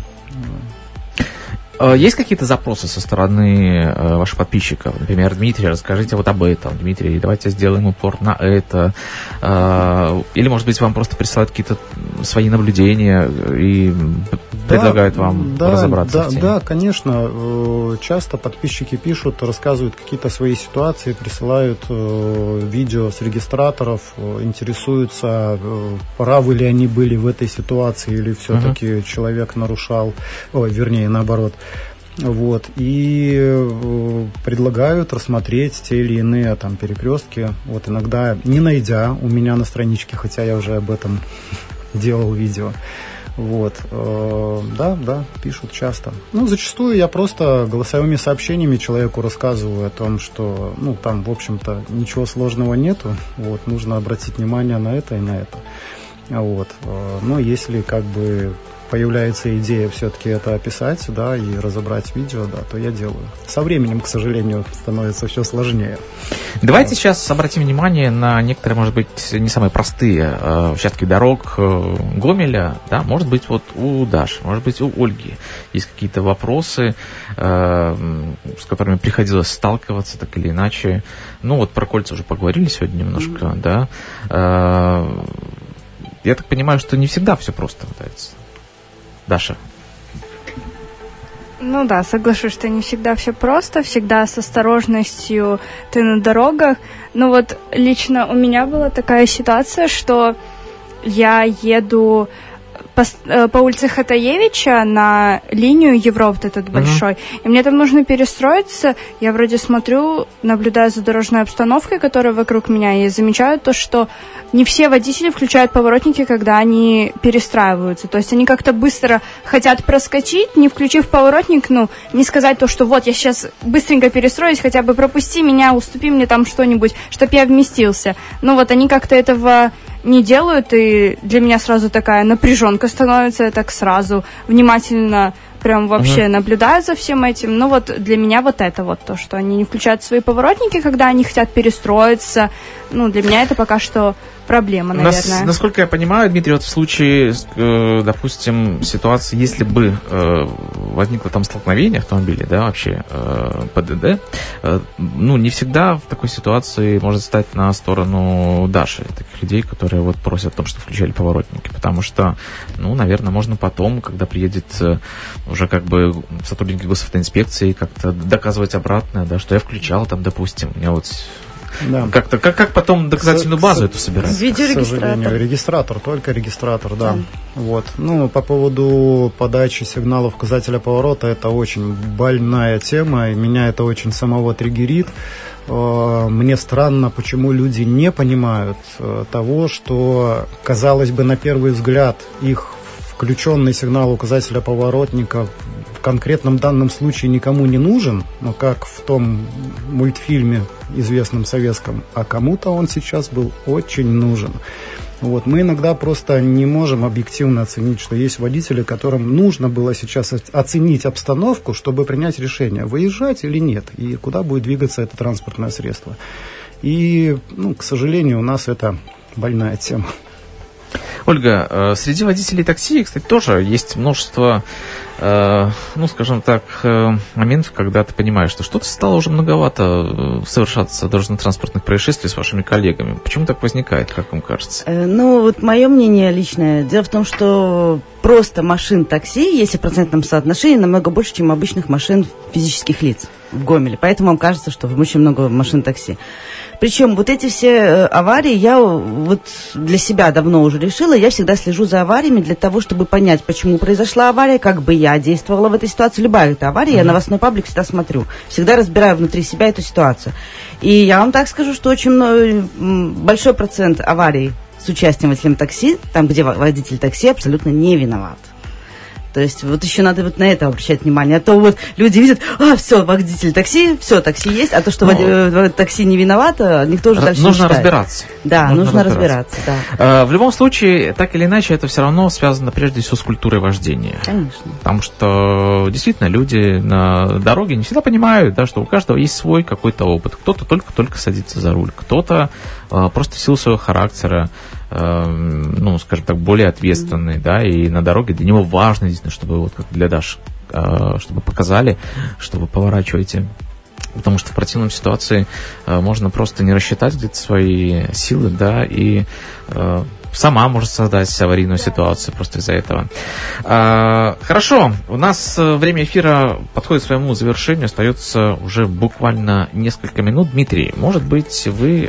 Есть какие-то запросы со стороны ваших подписчиков? Например, Дмитрий, расскажите вот об этом. Дмитрий, давайте сделаем упор на это. Или, может быть, вам просто присылают какие-то свои наблюдения, и предлагают вам разобраться в теме? Да, конечно. Часто подписчики пишут, рассказывают какие-то свои ситуации, присылают видео с регистраторов, интересуются, правы ли они были в этой ситуации, или все-таки человек нарушал, вернее, наоборот. Вот, и предлагают рассмотреть те или иные там перекрестки. Вот иногда, не найдя у меня на страничке, хотя я уже об этом делал видео. Вот, да, пишут часто. Ну, зачастую я просто голосовыми сообщениями человеку рассказываю о том, что, ну, там, в общем-то, ничего сложного нету. Вот, нужно обратить внимание на это и на это. Вот, но если как бы появляется идея все-таки это описать, да, и разобрать видео, да, то я делаю. Со временем, к сожалению, становится все сложнее. Давайте сейчас обратим внимание на некоторые, может быть, не самые простые участки дорог Гомеля, да, может быть, вот у Даши, может быть, у Ольги есть какие-то вопросы, с которыми приходилось сталкиваться так или иначе. Ну, вот про кольца уже поговорили сегодня немножко, да. Я так понимаю, что не всегда все просто пытается. Даша. Ну да, соглашусь, что не всегда все просто, всегда с осторожностью ты на дорогах. Но вот лично у меня была такая ситуация, что я еду по улице Хатаевича на линию Европы, этот большой, и мне там нужно перестроиться. Я вроде смотрю, наблюдаю за дорожной обстановкой, которая вокруг меня, и замечаю то, что не все водители включают поворотники, когда они перестраиваются. То есть они как-то быстро хотят проскочить, не включив поворотник, ну, не сказать то, что вот я сейчас быстренько перестроюсь, хотя бы пропусти меня, уступи мне там что-нибудь, чтобы я вместился. Но вот они как-то этого не делают, и для меня сразу такая напряженка становится, я так сразу внимательно прям вообще наблюдаю за всем этим. Ну вот для меня вот это вот то, что они не включают свои поворотники, когда они хотят перестроиться. Ну, для меня это пока что проблема, наверное. Насколько я понимаю, Дмитрий, вот в случае, допустим, ситуации, если бы возникло там столкновение автомобиля, да, вообще ПДД, ну, не всегда в такой ситуации может стать на сторону Даши, таких людей, которые вот просят о том, что включали поворотники, потому что, ну, наверное, можно потом, когда приедет уже как бы сотрудники госавтоинспекции, как-то доказывать обратное, да, что я включал там, допустим, у меня вот... Да. Как потом доказательную базу эту собирать? Видеорегистратор. Регистратор, только регистратор, да. Вот. Ну, по поводу подачи сигналов указателя поворота, это очень больная тема, и меня это очень самого триггерит. Мне странно, почему люди не понимают того, что, казалось бы, на первый взгляд, их включенный сигнал указателя поворотника в конкретном данном случае никому не нужен, но как в том мультфильме известном советском, а кому-то он сейчас был очень нужен. Вот. Мы иногда просто не можем объективно оценить, что есть водители, которым нужно было сейчас оценить обстановку, чтобы принять решение, выезжать или нет, и куда будет двигаться это транспортное средство. И, ну, к сожалению, у нас это больная тема. Ольга, среди водителей такси, кстати, тоже есть множество, ну, скажем так, моментов, когда ты понимаешь, что что-то стало уже многовато совершаться дорожно-транспортных происшествий с вашими коллегами. Почему так возникает, как вам кажется? Ну, вот мое мнение личное. Дело в том, что просто машин такси, если в процентном соотношении, намного больше, чем обычных машин физических лиц в Гомеле. Поэтому вам кажется, что очень много машин такси. Причем вот эти все аварии я вот для себя давно уже решила. Я всегда слежу за авариями для того, чтобы понять, почему произошла авария, как бы я действовала в этой ситуации. Любая эта авария, я новостной паблик всегда смотрю. Всегда разбираю внутри себя эту ситуацию. И я вам так скажу, что очень большой процент аварий с участием водителем такси, там, где водитель такси абсолютно не виноват. То есть вот еще надо вот на это обращать внимание. А то вот люди видят, все, водитель такси, все, такси есть, а то, что такси не виновато, никто уже дальше не нужно считает. Разбираться. Да, нужно разбираться, да. В любом случае, так или иначе, это все равно связано прежде всего с культурой вождения. Конечно. Потому что действительно люди на дороге не всегда понимают, да, что у каждого есть свой какой-то опыт. Кто-то только садится за руль, кто-то просто в силу своего характера, ну, скажем так, более ответственный, да, и на дороге для него важно, действительно, чтобы, вот как для Даши, чтобы показали, что вы поворачиваете, потому что в противном ситуации можно просто не рассчитать где-то свои силы, да, и сама может создать аварийную ситуацию просто из-за этого. Хорошо, у нас время эфира подходит к своему завершению, остается уже буквально несколько минут. Дмитрий, может быть, вы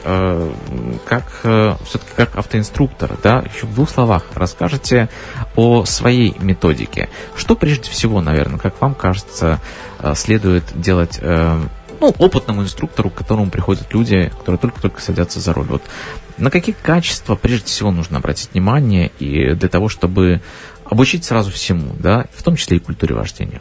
все-таки как автоинструктор, да, еще в 2 словах расскажете о своей методике. Что прежде всего, наверное, как вам кажется, следует делать опытному инструктору, к которому приходят люди, которые только-только садятся за руль? Вот на какие качества прежде всего нужно обратить внимание и для того, чтобы обучить сразу всему, да, в том числе и культуре вождения?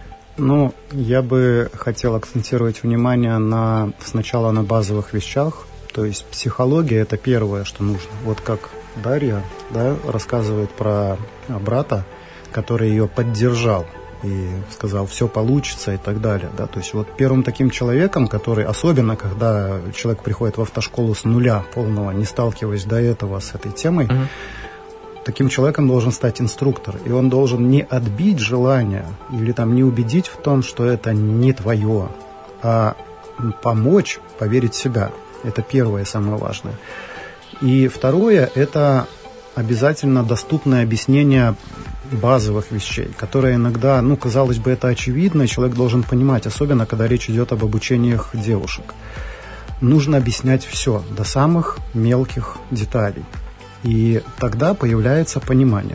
Я бы хотел акцентировать внимание сначала на базовых вещах, то есть психология – это первое, что нужно. Вот как Дарья, да, рассказывает про брата, который ее поддержал и сказал, все получится и так далее. Да? То есть вот первым таким человеком, который, особенно когда человек приходит в автошколу с нуля полного, не сталкиваясь до этого с этой темой, таким человеком должен стать инструктор. И он должен не отбить желание или не убедить в том, что это не твое, а помочь поверить в себя. Это первое и самое важное. И второе – это обязательно доступное объяснение базовых вещей, которые иногда, казалось бы, это очевидно, и человек должен понимать, особенно когда речь идет об обучениях девушек. Нужно объяснять все, до самых мелких деталей. И тогда появляется понимание.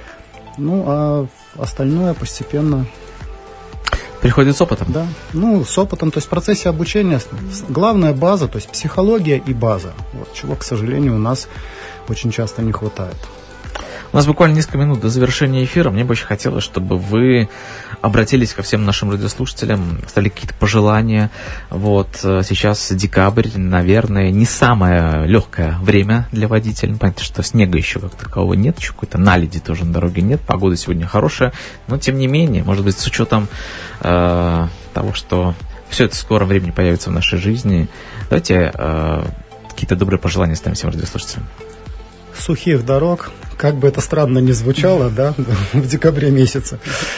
А остальное постепенно приходит с опытом? Да, с опытом, то есть в процессе обучения главная база, то есть психология и база, чего, к сожалению, у нас очень часто не хватает. У нас буквально несколько минут до завершения эфира. Мне бы очень хотелось, чтобы вы обратились ко всем нашим радиослушателям, оставили какие-то пожелания. Сейчас декабрь, наверное, не самое легкое время для водителей. Понятно, что снега еще как такового нет, еще какой-то наледи тоже на дороге нет. Погода сегодня хорошая, но тем не менее, может быть, с учетом того, что все это в скором времени появится в нашей жизни, давайте какие-то добрые пожелания оставим всем радиослушателям. Сухих дорог, как бы это странно ни звучало, да, в декабре месяце.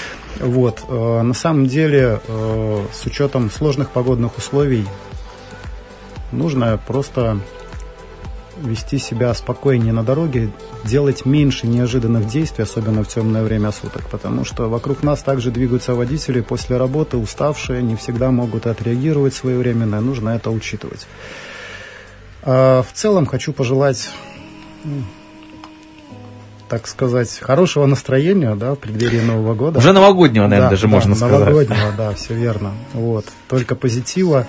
На самом деле, с учетом сложных погодных условий, нужно просто вести себя спокойнее на дороге, делать меньше неожиданных действий, особенно в темное время суток, потому что вокруг нас также двигаются водители после работы, уставшие, не всегда могут отреагировать своевременно, нужно это учитывать. В целом хочу пожелать, так сказать, хорошего настроения, да, в преддверии Нового года. Уже новогоднего, наверное, можно сказать. Новогоднего, да, все верно. Только позитива,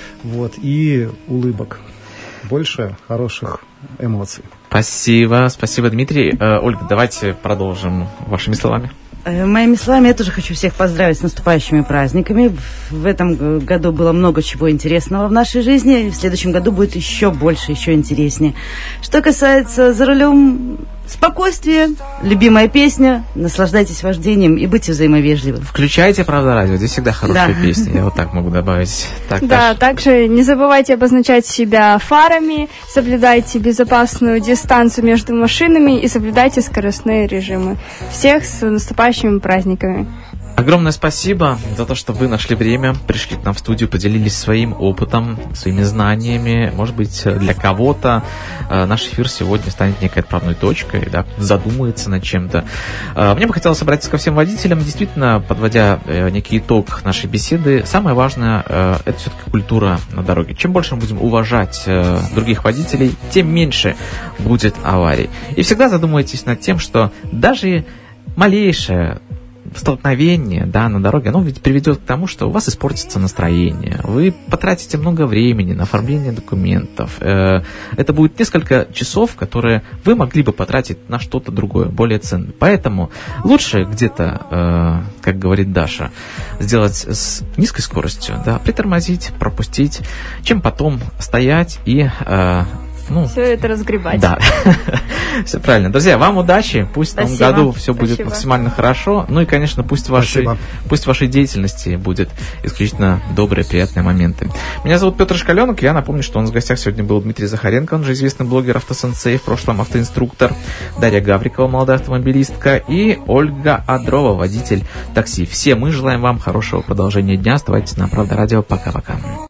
и улыбок. Больше хороших эмоций. Спасибо, Дмитрий. Ольга, давайте продолжим вашими словами. Моими словами, я тоже хочу всех поздравить с наступающими праздниками. В этом году было много чего интересного в нашей жизни. В следующем году будет еще больше, еще интереснее. Что касается за рулем, спокойствие, любимая песня, наслаждайтесь вождением и будьте взаимовежливы. Включайте, правда, радио, здесь всегда хорошие песни, я так могу добавить. Также не забывайте обозначать себя фарами, соблюдайте безопасную дистанцию между машинами и соблюдайте скоростные режимы. Всех с наступающими праздниками. Огромное спасибо за то, что вы нашли время, пришли к нам в студию, поделились своим опытом, своими знаниями. Может быть, для кого-то наш эфир сегодня станет некой отправной точкой, да, задумается над чем-то. Мне бы хотелось обратиться ко всем водителям. Действительно, подводя некий итог нашей беседы, самое важное – это все-таки культура на дороге. Чем больше мы будем уважать других водителей, тем меньше будет аварий. И всегда задумайтесь над тем, что даже малейшее столкновение, да, на дороге, оно ведь приведет к тому, что у вас испортится настроение, вы потратите много времени на оформление документов. Это будет несколько часов, которые вы могли бы потратить на что-то другое, более ценное. Поэтому лучше где-то, как говорит Даша, сделать с низкой скоростью, да, притормозить, пропустить, чем потом стоять и все это разгребать. Да, все правильно. Друзья, вам удачи, пусть в новом году все будет максимально хорошо. И, конечно, пусть в вашей деятельности будет исключительно добрые, приятные моменты. Меня зовут Петр Шкаленок. Я напомню, что у нас в гостях сегодня был Дмитрий Захаренко, он же известный блогер, автосенсей, в прошлом автоинструктор, Дарья Гаврикова, молодая автомобилистка, и Ольга Адрова, водитель такси. Все мы желаем вам хорошего продолжения дня. Оставайтесь на Правда Радио. Пока-пока.